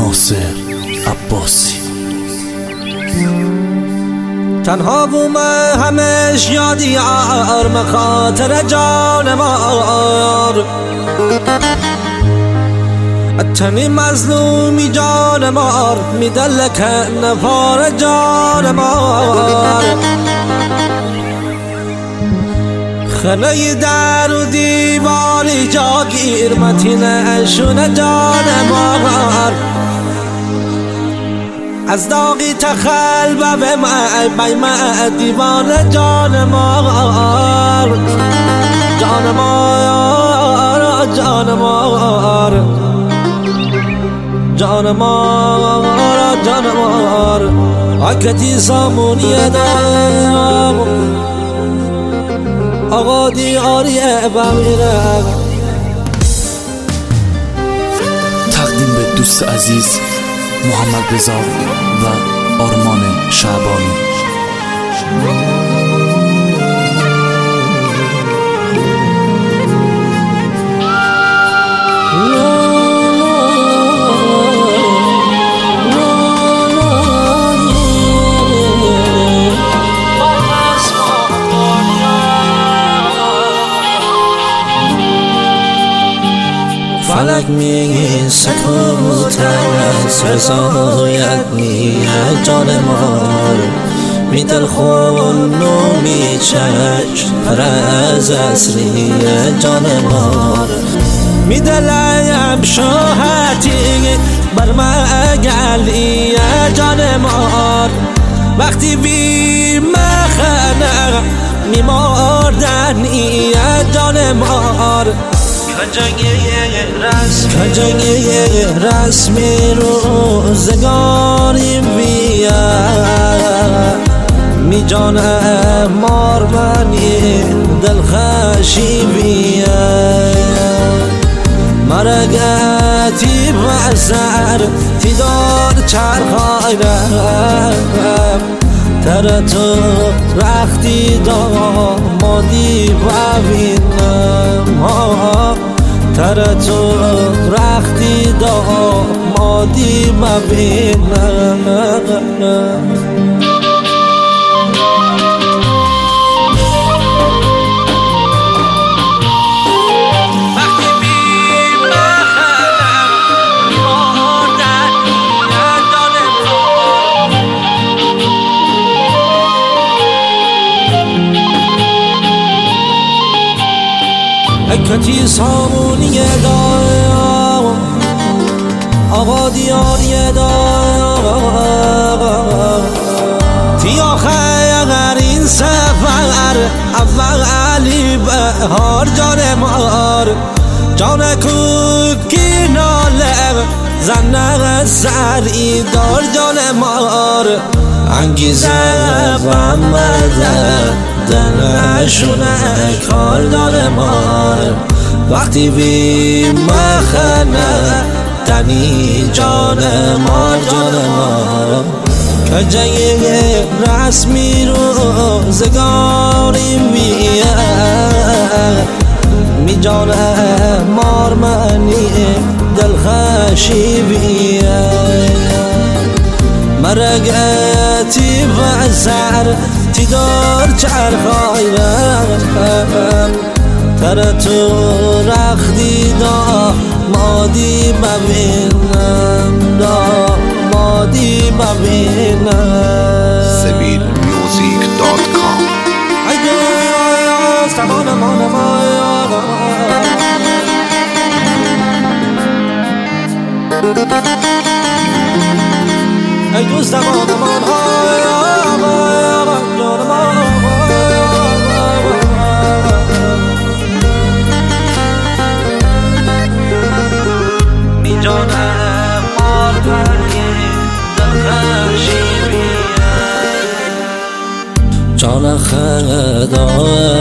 ناصر عباسی. تنها بومه همش یادی یار مخاطر جان مار، اتنی مظلومی جان مار میدلک نفار جان مار. خنه در و دیواری جاگیر متینشون جان مار، از داغی تخلبه به من دیوان جان مار. جان مار جان مار جان مار جان مار، آکتی سامونی دارم آقا دیاریه بمیره. تقدیم به دوست عزیز محمد رضا و آرمان شعبانی. فلک میگی سکوت از رضایت نیه جان مار، می دل خون و می چشم پر از اصریه جان مار. می دلم شاهتی بر مگلیه جان مار، وقتی بی مخنه می مردنیه جان مار. کنجنگی رسمی روزگاری بیا می جان مار منی دلخشی بیا، مرگتی بسر تیدار چرخای رم تر تو رختی دامادی ببینم، تر تو رختی دامادی ببینم. اکتی سامونی دارم آقا دیاری دارم، تی آخر این سفر اولی بهار جان مار. جان کوکی ناله زنه سری دار جان مار، انگیزه بمده دلشونه کار داره مار. وقتی بی مخنه تنی جان مار جان مار، کنجنگی رسمی روزگاری میه می جان مار منی دلخشی بیه، مرگتی بسر تیدار چرخای رم تر تو رختی دامادی ببینم دامادی ببینم. SabilMusic.com. ای دوست زمان های می جانم مار برگی دلخشی بیه، جان خدا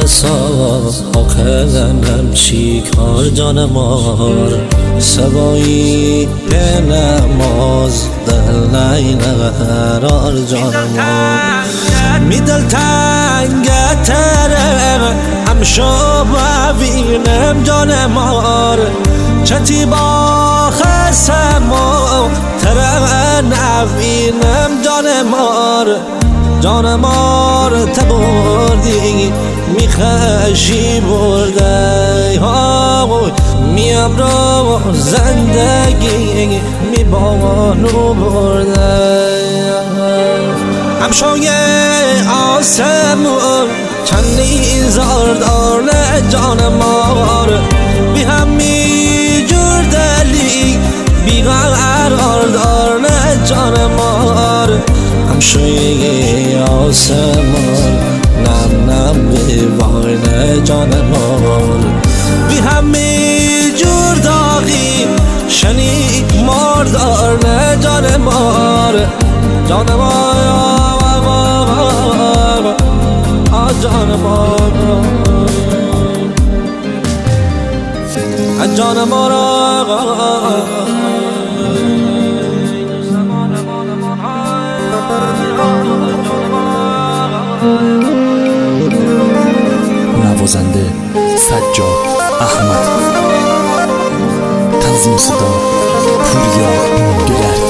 ساخنم چی کار جان مار، سبایی به نماز دل نیقرار جان مار. می دل تنگ تره همشو ببینم جان مار، چتی با سما ترى نفینم جان مار تبردی میخشی برده میم رو زندگی میبانو برده همشای آسمون چندی زاردار جان مار بی همی جور دلی بیقرار دار جان مار همشای آسمون نم نم بیوار جان مار بی همی جور داغی شنی مار دار جان مار جان مار جان مار جان مار نوازنده سجاد احمد، تنظیم صدا پوریا گلر.